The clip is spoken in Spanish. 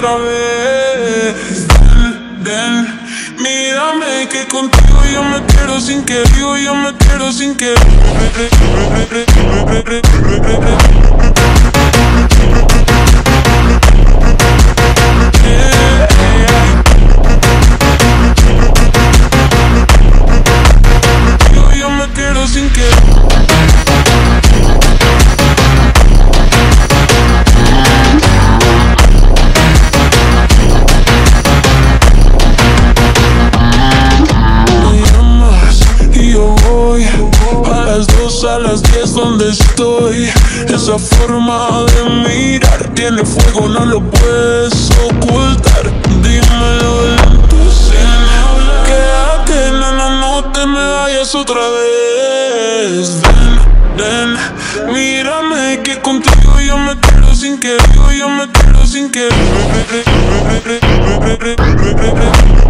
otra vez. Ven, mírame que contigo yo me quiero sin querer, yo me quiero sin querer. Yo me quiero sin querer. A las 10 donde estoy. Esa forma de mirar tiene fuego, no lo puedes ocultar. Dímelo lento sin hablar. Quédate, no te me vayas otra vez. Ven, mírame que contigo yo me quiero sin querer, yo me quiero sin querer.